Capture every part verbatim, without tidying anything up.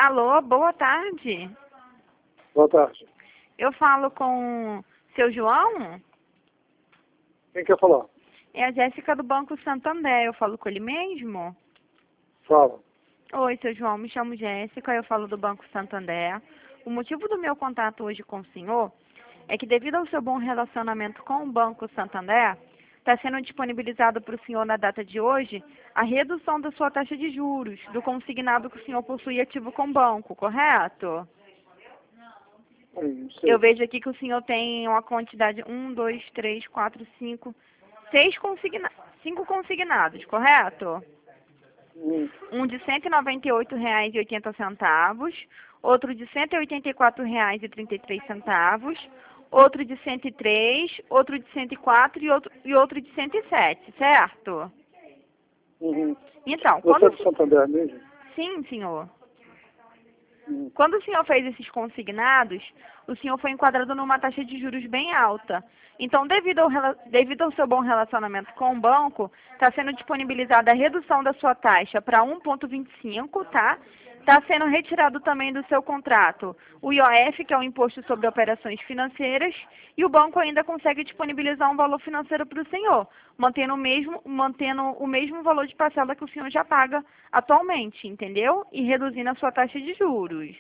Alô, boa tarde. Boa tarde. Eu falo com seu João? Quem quer falar? É a Jéssica do Banco Santander. Eu falo com ele mesmo? Fala. Oi, seu João. Me chamo Jéssica. Eu falo do Banco Santander. O motivo do meu contato hoje com o senhor é que, devido ao seu bom relacionamento com o Banco Santander, está sendo disponibilizado para o senhor, na data de hoje, a redução da sua taxa de juros, do consignado que o senhor possui ativo com o banco, correto? Hum, sei. Eu vejo aqui que o senhor tem uma quantidade, um, dois, três, quatro, cinco, seis consigna cinco consignados, correto? Hum, Um de cento e noventa e oito reais e oitenta centavos, outro de cento e oitenta e quatro reais e trinta e três centavos, outro de cento e três, outro de cento e quatro e outro, e outro de cento e sete, certo? uhum. Então, Você é quando... do Santander mesmo? Sim, senhor. Hum. Quando o senhor fez esses consignados, o senhor foi enquadrado numa taxa de juros bem alta. Então, devido ao, rela- devido ao seu bom relacionamento com o banco, está sendo disponibilizada a redução da sua taxa para um vírgula vinte e cinco, tá? Está sendo retirado também do seu contrato o I O F, que é o Imposto sobre Operações Financeiras, e o banco ainda consegue disponibilizar um valor financeiro para o senhor, mantendo o mesmo, mantendo o mesmo valor de parcela que o senhor já paga atualmente, entendeu? E reduzindo a sua taxa de juros.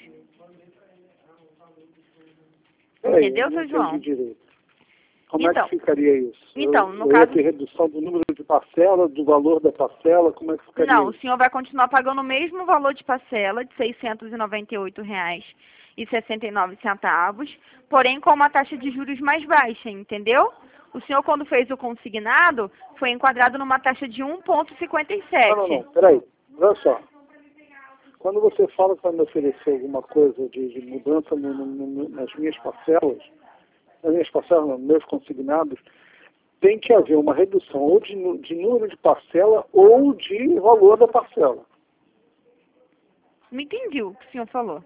Peraí, Entendeu, eu não seu João? entendi direito. Como é Então, que ficaria isso? então, eu, no eu caso- ia ter redução do número de parcela, do valor da parcela, como é que ficaria Não, o isso? senhor vai continuar pagando o mesmo valor de parcela de seiscentos e noventa e oito reais e sessenta e nove centavos, porém com uma taxa de juros mais baixa, entendeu? O senhor, quando fez o consignado, foi enquadrado numa taxa de um vírgula cinquenta e sete. Não, não, não, peraí, olha só. Quando você fala que vai me oferecer alguma coisa de, de mudança no, no, no, nas minhas parcelas, nas minhas parcelas, não, nos meus consignados, tem que haver uma redução ou de, nu- de número de parcela ou de valor da parcela. Não entendi o que o senhor falou.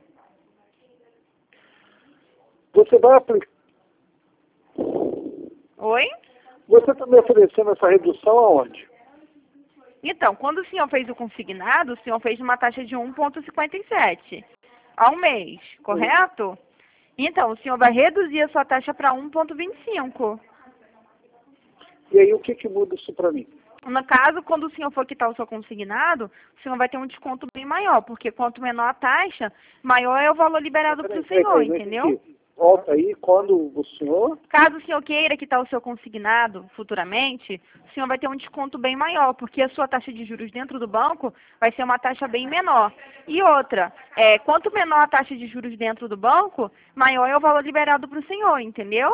Você vai aplicar. Oi? Você está me oferecendo essa redução aonde? Então, quando o senhor fez o consignado, o senhor fez uma taxa de um vírgula cinquenta e sete ao mês, correto? Então, o senhor vai reduzir a sua taxa para um vírgula vinte e cinco. E aí o que, que muda isso para mim? No caso, quando o senhor for quitar o seu consignado, o senhor vai ter um desconto bem maior, porque quanto menor a taxa, maior é o valor liberado para Peraí, o peraí, senhor, peraí, não entendeu? entendi. Volta aí, quando o senhor... Caso o senhor queira quitar o seu consignado futuramente, o senhor vai ter um desconto bem maior, porque a sua taxa de juros dentro do banco vai ser uma taxa bem menor. E outra, é, quanto menor a taxa de juros dentro do banco, maior é o valor liberado para o senhor, entendeu?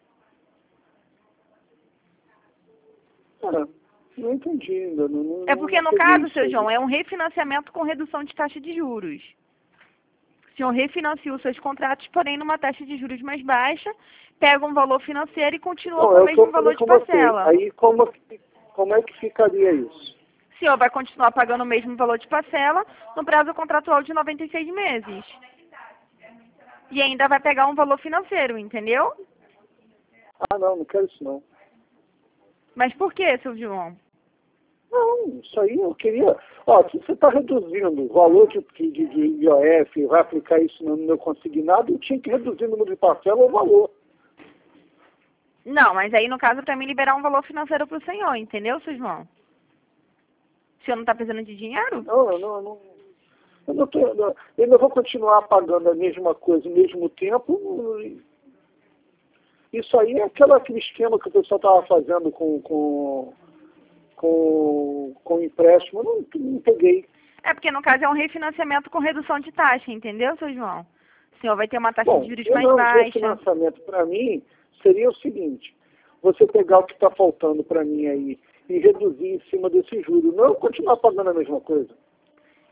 Cara, não entendi ainda. Não, não, É porque, não no peguei caso, isso seu aí. João, é um refinanciamento com redução de taxa de juros. O senhor refinancia os seus contratos, porém numa taxa de juros mais baixa, pega um valor financeiro e continua Não, com é o o que eu mesmo falei valor de com você. parcela. Aí como, como é que ficaria isso? O senhor vai continuar pagando o mesmo valor de parcela no prazo contratual de noventa e seis meses. E ainda vai pegar um valor financeiro, entendeu? Ah, não, não quero isso não. Mas por que, seu João? Não, isso aí eu queria... Ó, se você está reduzindo o valor de, de, de de I O F, vai aplicar isso no meu consignado, eu tinha que reduzir o número de parcela ou o valor. Não, mas aí no caso também liberar um valor financeiro para o senhor, entendeu, seu João? O senhor não está precisando de dinheiro? Não, eu não... não eu, não tô, não, eu ainda vou continuar pagando a mesma coisa ao mesmo tempo. Isso aí é aquela, aquele esquema que o pessoal estava fazendo com... com com, com empréstimo, eu não, não peguei. É porque no caso é um refinanciamento com redução de taxa, entendeu, seu João? O senhor vai ter uma taxa Bom, de juros eu mais não, o baixa. financiamento para mim seria o seguinte, você pegar o que está faltando para mim aí e reduzir em cima desse juro, não continuar pagando a mesma coisa.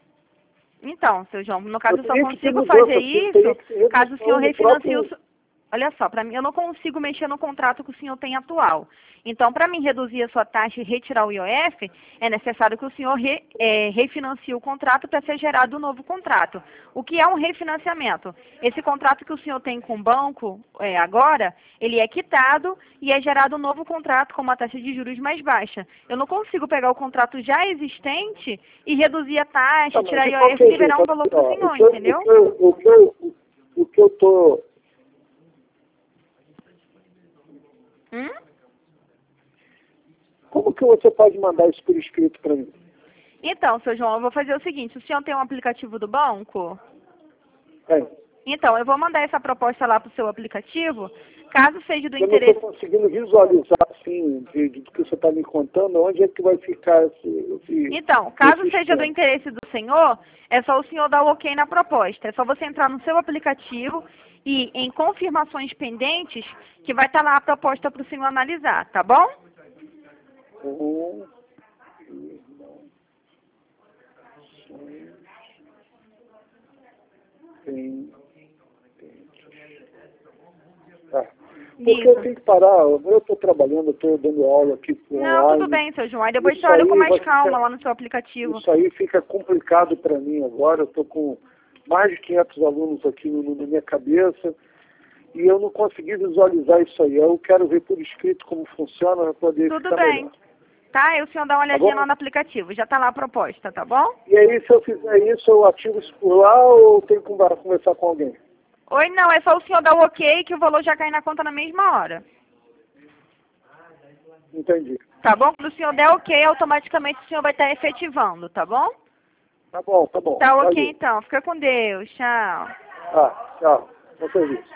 Então, seu João, no caso eu só teria que ter consigo mudança, fazer porque teria isso que ter caso o redução senhor do refinancie próprio- o... seu- olha só, para mim, eu não consigo mexer no contrato que o senhor tem atual. Então, para mim reduzir a sua taxa e retirar o I O F, é necessário que o senhor re, é, refinancie o contrato para ser gerado um novo contrato. O que é um refinanciamento? Esse contrato que o senhor tem com o banco é, agora, ele é quitado e é gerado um novo contrato com uma taxa de juros mais baixa. Eu não consigo pegar o contrato já existente e reduzir a taxa, Tá, tirar mas de I O F qualquer e liberar jeito, um valor para o ó, o senhor, que eu, entendeu? o que eu, o que eu, o que eu tô... Hum? Como que você pode mandar isso por escrito para mim? Então, seu João, eu vou fazer o seguinte, o senhor tem um aplicativo do banco? Tem. Então, eu vou mandar essa proposta lá para o seu aplicativo, caso seja do Eu não interesse... estou conseguindo visualizar, assim, de, de, do que você está me contando, onde é que vai ficar esse, esse, Então, caso esse seja do esquema. interesse do senhor, é só o senhor dar o ok na proposta. É só você entrar no seu aplicativo e em confirmações pendentes, que vai estar lá a proposta para o senhor analisar, tá bom? Um, tem, tem. Tá. Porque Isso. eu tenho que parar, eu estou trabalhando, estou dando aula aqui por Não, tudo online. bem, seu João. Aí depois Isso você olha com aí mais vai calma ficar, lá no seu aplicativo. isso aí fica complicado para mim agora, eu estou com mais de quinhentos alunos aqui no, no, na minha cabeça e eu não consegui visualizar isso aí. Eu quero ver por escrito como funciona para poder Tudo ficar bem. melhor. Tá? Aí o senhor dá uma Tá olhadinha bom? lá no aplicativo. Já tá lá a proposta, tá bom? E aí, se eu fizer isso, eu ativo isso por lá ou tenho que conversar com alguém? Oi, não. É só o senhor dar o ok que o valor já cai na conta na mesma hora. Entendi. Tá bom? Quando o senhor der ok, automaticamente o senhor vai estar efetivando, tá bom? Tá bom, tá bom. Tá ok Valeu. então. Fica com Deus. Tchau. Tá, tchau. Bom serviço.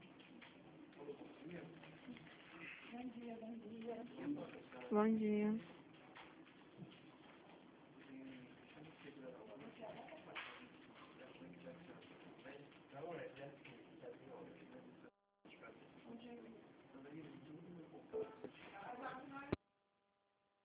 Bom dia.